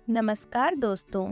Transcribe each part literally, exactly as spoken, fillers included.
नमस्कार दोस्तों।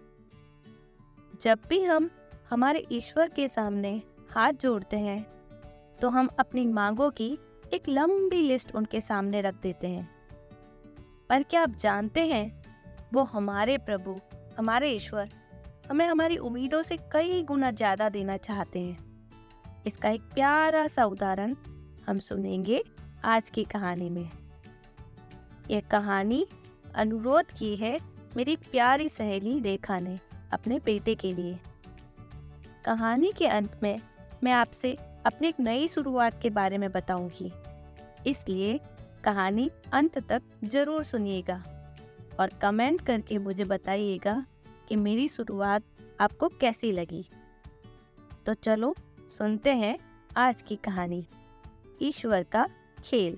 जब भी हम हमारे ईश्वर के सामने हाथ जोड़ते हैं तो हम अपनी मांगों की एक लंबी लिस्ट उनके सामने रख देते हैं। पर क्या आप जानते हैं, वो हमारे प्रभु, हमारे ईश्वर हमें हमारी उम्मीदों से कई गुना ज्यादा देना चाहते हैं। इसका एक प्यारा सा उदाहरण हम सुनेंगे आज की कहानी में। यह कहानी अनुरोध की है मेरी प्यारी सहेली रेखा ने अपने बेटे के लिए। कहानी के अंत में मैं आपसे अपनी एक नई शुरुआत के बारे में बताऊंगी, इसलिए कहानी अंत तक जरूर सुनिएगा और कमेंट करके मुझे बताइएगा कि मेरी शुरुआत आपको कैसी लगी। तो चलो सुनते हैं आज की कहानी, ईश्वर का खेल।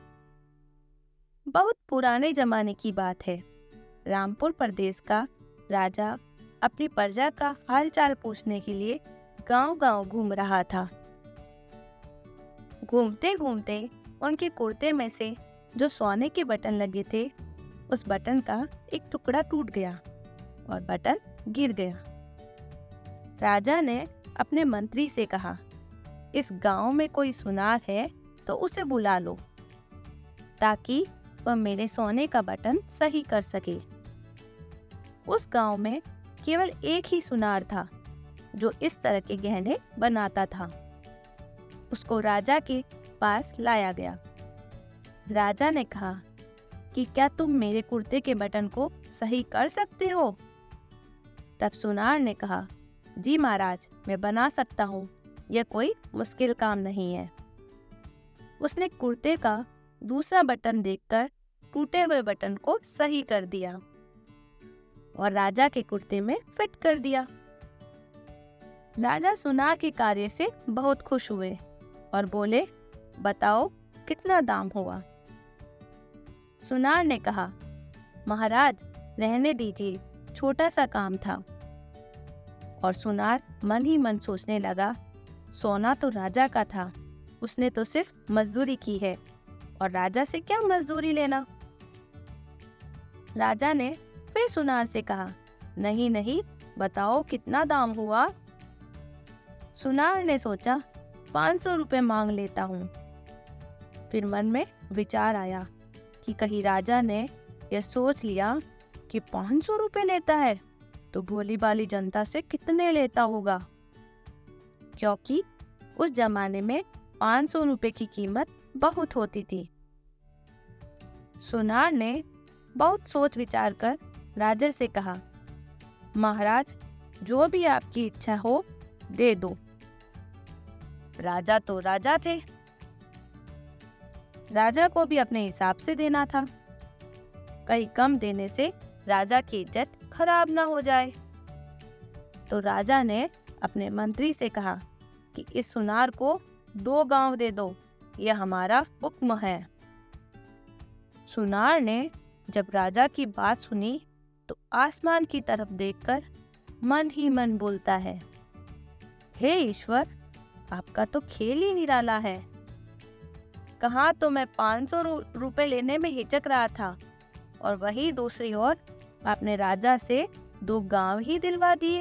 बहुत पुराने जमाने की बात है। रामपुर प्रदेश का राजा अपनी प्रजा का हालचाल पूछने के लिए गांव-गांव घूम रहा था। घूमते घूमते उनके कुर्ते में से जो सोने के बटन लगे थे, उस बटन का एक टुकड़ा टूट गया और बटन गिर गया। राजा ने अपने मंत्री से कहा, इस गांव में कोई सुनार है तो उसे बुला लो, ताकि वह मेरे सोने का बटन सही कर सके। उस गांव में केवल एक ही सुनार था जो इस तरह के गहने बनाता था। उसको राजा के पास लाया गया। राजा ने कहा कि क्या तुम मेरे कुर्ते के बटन को सही कर सकते हो? तब सुनार ने कहा, जी महाराज, मैं बना सकता हूँ, यह कोई मुश्किल काम नहीं है। उसने कुर्ते का दूसरा बटन देखकर टूटे हुए बटन को सही कर दिया और राजा के कुर्ते में फिट कर दिया। राजा सुनार के कार्य से बहुत खुश हुए और बोले, बताओ कितना दाम हुआ? सुनार ने कहा, महाराज रहने दीजिए, छोटा सा काम था। और सुनार मन ही मन सोचने लगा, सोना तो राजा का था, उसने तो सिर्फ मजदूरी की है और राजा से क्या मजदूरी लेना। राजा ने फिर सुनार से कहा, नहीं नहीं, बताओ कितना दाम हुआ? सुनार ने सोचा, पाँच सौ रुपये मांग लेता हूँ। फिर मन में विचार आया कि कहीं राजा ने यह सोच लिया कि पाँच सौ रुपये लेता है तो भोली भाली जनता से कितने लेता होगा, क्योंकि उस जमाने में पाँच सौ रुपये की कीमत बहुत होती थी। सुनार ने बहुत सोच विचार कर राजा से कहा, महाराज जो भी आपकी इच्छा हो दे दो। राजा तो राजा थे, राजा को भी अपने हिसाब से देना था। कहीं कम देने से राजा की इज्जत खराब ना हो जाए। तो राजा ने अपने मंत्री से कहा कि इस सुनार को दो गांव दे दो, यह हमारा हुक्म है। सुनार ने जब राजा की बात सुनी तो आसमान की तरफ देखकर मन ही मन बोलता है, हे ईश्वर, आपका तो खेल ही निराला है। कहाँ तो मैं पाँच सौ रुपए लेने में हिचक रहा था और वही दूसरी ओर आपने राजा से दो गांव ही दिलवा दिए।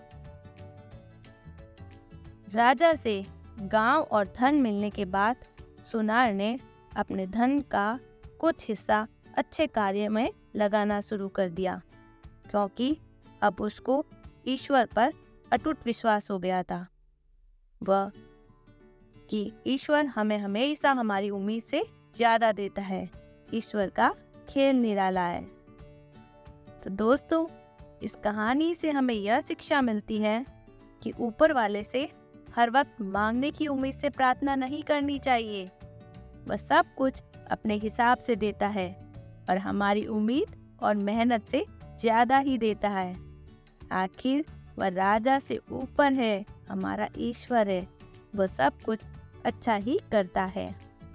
राजा से गांव और धन मिलने के बाद सुनार ने अपने धन का कुछ हिस्सा अच्छे कार्य में लगाना शुरू कर दिया, क्योंकि अब उसको ईश्वर पर अटूट विश्वास हो गया था, वह कि ईश्वर हमें हमेशा हमारी उम्मीद से ज्यादा देता है। ईश्वर का खेल निराला है। तो दोस्तों, इस कहानी से हमें यह शिक्षा मिलती है कि ऊपर वाले से हर वक्त मांगने की उम्मीद से प्रार्थना नहीं करनी चाहिए। वह सब कुछ अपने हिसाब से देता है और हमारी उम्मीद और मेहनत से ज्यादा ही देता है। आखिर वह राजा से ऊपर है, हमारा ईश्वर है, वह सब कुछ अच्छा ही करता है।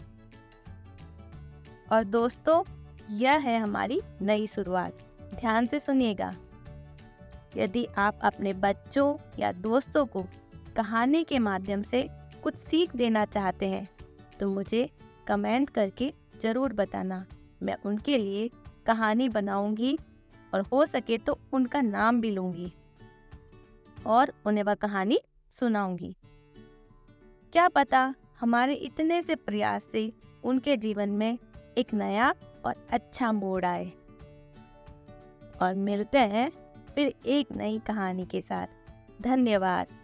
और दोस्तों, यह है हमारी नई शुरुआत। ध्यान से सुनिएगा। यदि आप अपने बच्चों या दोस्तों को कहानी के माध्यम से कुछ सीख देना चाहते हैं तो मुझे कमेंट करके जरूर बताना। मैं उनके लिए कहानी बनाऊंगी और हो सके तो उनका नाम भी लूंगी और उन्हें वह कहानी सुनाऊंगी। क्या पता हमारे इतने से प्रयास से उनके जीवन में एक नया और अच्छा मोड़ आए। और मिलते हैं फिर एक नई कहानी के साथ। धन्यवाद।